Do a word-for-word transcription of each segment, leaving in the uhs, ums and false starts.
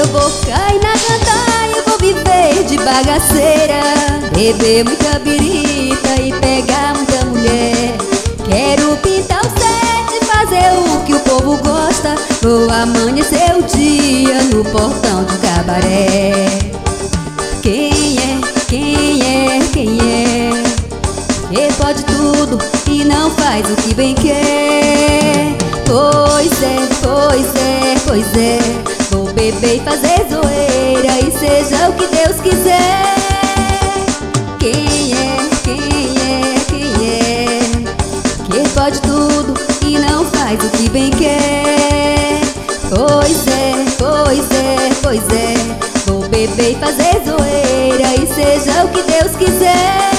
vou cair na gandaia, vou viver de bagaceira, beber muita birita e pegar muita mulher. Quero pintar o set, fazer o que o povo gosta, vou amanhecer o dia no portão de um cabaré. Quem é, quem é, quem é? Que pode tudo e não faz o que bem quer. Pois é, pois é, pois é, vou beber e fazer zoeira e seja o que Deus quiser. Quem é, quem é, quem é? Que pode tudo e não faz o que bem quer. Pois é, pois é, pois é, vou beber e fazer zoeira e seja o que Deus quiser.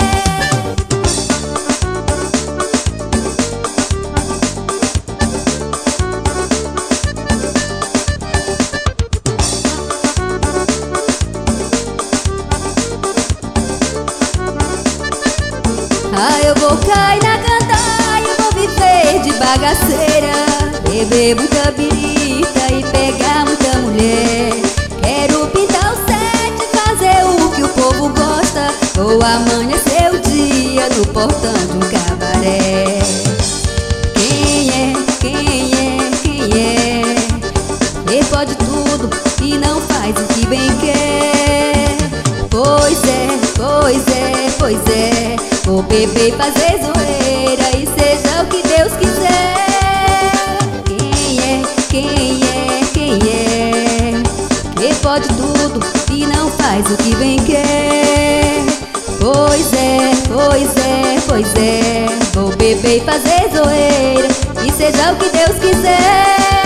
Ah, eu vou cair na gandaia, vou viver de bagaceira, beber muita birita e pegar muita mulher. Quero pintar o set, fazer o que o povo gosta, vou amanhecer o dia no portão de um cabaré. Quem é, quem é, quem é? Que pode tudo e não faz o que bem quer. Pois é, pois é, pois é, vou beber e fazer zoeira e seja o que Deus quiser. Quem é, quem é, quem é? Que pode tudo e não faz o que bem quer. Pois é, pois é, pois é, vou beber e fazer zoeira e seja o que Deus quiser.